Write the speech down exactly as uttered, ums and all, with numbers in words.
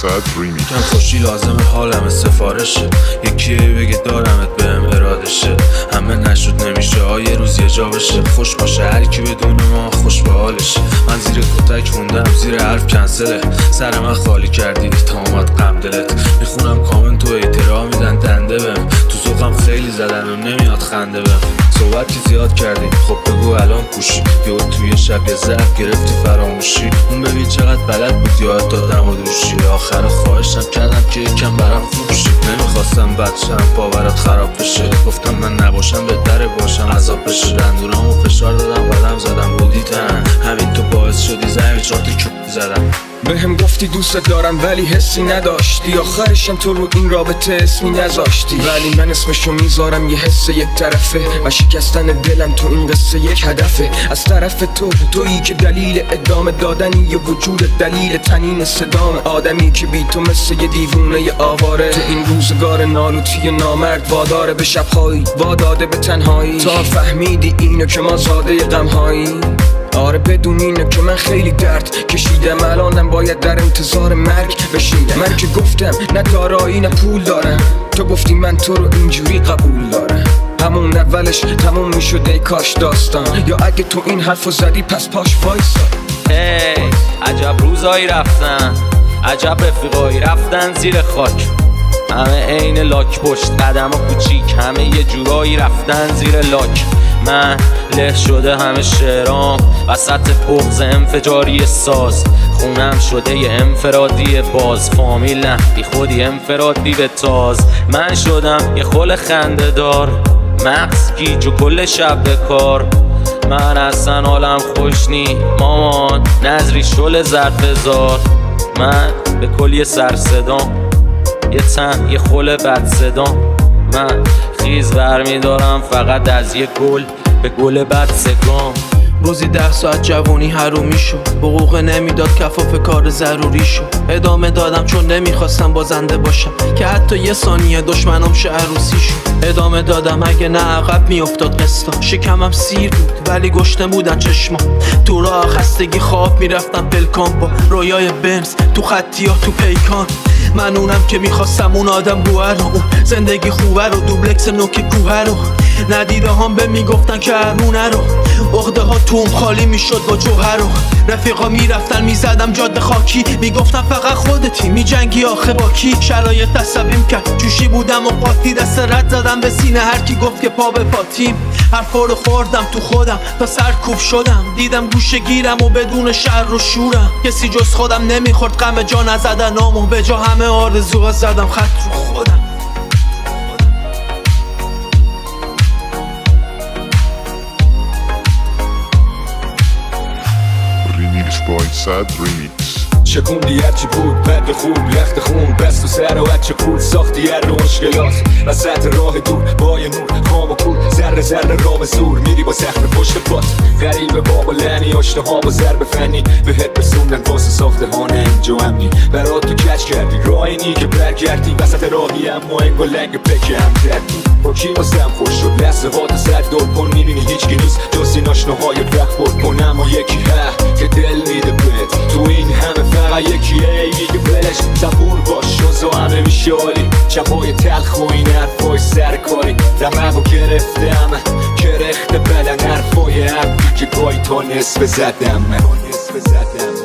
ریمیکس. کم خوشی لازمه حالم سفارشه، یکی بگه دارمت بهم ارادشه. همه نشد نمیشه ها یه روز یه جا بشه. خوش باشه هر کی بدون ما خوش به حالشه. من زیر کتک موندم زیر حرف کنسله. سر من خالی کردی تا اومد غم دلت. میخونم کامنت و اعتراض میدن دنده بهم. تو ذوقم خیلی زدن و نمیاد خنده بهم. صحبت که زیاد کردیم خب بگو الان کوشی. یا توی شب یه ضعف گرفتی فراموشی. اون ببین چقدر بلد بود یاد دادم و دوشی. آخر خواهشم کردم که یکم برام خوب شی. نمیخواستم بچم باورات خراب بشه. گفتم من نباشم بهتره باشم عذاب بشه. دندونامو فشار دادم قدم زدم بودی تن. همین تو باعث شدی زمین چهار تا کیک زدم. بهم گفتی دوست دارم ولی حسی نداشتی. آخرشم تو رو این رابطه اسمی نذاشتی. ولی من اسمشو میذارم یه حس یک طرفه و شکستن دلم تو این قصه یک هدفه. از طرف تو تویی که دلیل ادامه دادنی یه وجود دلیل تنین صدام. آدمی که بی تو مثل یه دیوونه آواره. تو این روزگار نالوتی نامرد واداره به شبهایی واداده به تنهایی. تا فهمیدی اینو که ما زاده غمهایی. آره بدون اینه که من خیلی درد کشیدم. الانم باید در انتظار مرگ بشینم. من که گفتم نه دارایی نه پول دارم. تو گفتی من تو رو اینجوری قبول دارم. همون اولش تموم میشد ای کاش داستان. یا اگه تو این حرفو زدی پس پاش وایسا. هی عجب روزایی رفتن، عجب رفیقایی رفتن زیر خاک. همه عین لاک پشت قدم و کوچیک. همه یه جورایی رفتن زیر لاک. من له شده همه شعرام وسط بغض انفجاری ساز. خونم شده یه انفرادی باز. فامیل نه بی خودی انفرادی به تاز. من شدم یه خل خنده دار. مغز گیج و کل شب به کار. من اصلا حالم خوش نی مامان نظری شل زرد بزار. من به کل یه سر صدام. یه تن یه خل بد صدام. من خیز برمیدارم فقط از یه گل به گل بد سگام. روزی ده ساعت جوونی حرومی شو. حقوق نمیداد کفاف کار ضروری شو. ادامه دادم چون نمیخواستم بازنده باشم که حتی یه ثانیه دشمنم شه عروسی شو. ادامه دادم اگه نه عقب میافتاد قسطا. شکمم سیر بود ولی گشنه بودن چشما. تو راه خستگی خواب میرفتم پلکان با رویای بنز تو خطی ها تو پیکان. من اونم که میخواستم اون آدم بوه رو. اون زندگی خوبه رو دوبلکس نوک کوه رو. ندیده هم به میگفتن که هرمونه رو. عقده ها توم خالی میشد با جوهر رو. رفیقا میرفتن میزدم جاده خاکی. میگفتن فقط خودتی میجنگی آخه با کی. شرایط عصبیم کرد جوشی بودم و قاطی. دست رد زدم به سینه هر کی گفت که پا به پاتیم. حرفا رو خوردم تو خودم تا سرکوب شدم. دیدم گوشه گیرم و بدون شر و شورم. کسی جز خودم نمیخورد غم جا نزدنام. و به جا همه آرزوها زدم خط رو خودم. ریمیکس بای صد ریمیکس. شکوندی هرچی بود بد خوب لخت خون. بست و سر و هرچه پول ساختی هر رو مشکلات. وسط راه دور با یه نور خام و کور. ذره ذره راه زور میری با زخم پشت پات. غریبه بابا لعنی آشنا ها با ضرب فنی. بهت رسوندن واسه ساختمان اینجا امنی. برات تو کچ کردی راه اینی که برگردی. وسط راهی اما انگار لنگ پک هم کردی. با کی واسم خوش شد لحظه هات سر دور کن. میبینی هیچکی نیست جز این آشناهای وقت برد کن. اما یکی ها که دل میده بهت. تو این همه فقط یکیه میگه بلش صبور باش شوزا همه میشه عالی. شبای تلخ و این حرفای سرکاری. دمه و گرفته همه کرخته بدن حرفای عبی که گاهی تا نصف زدم.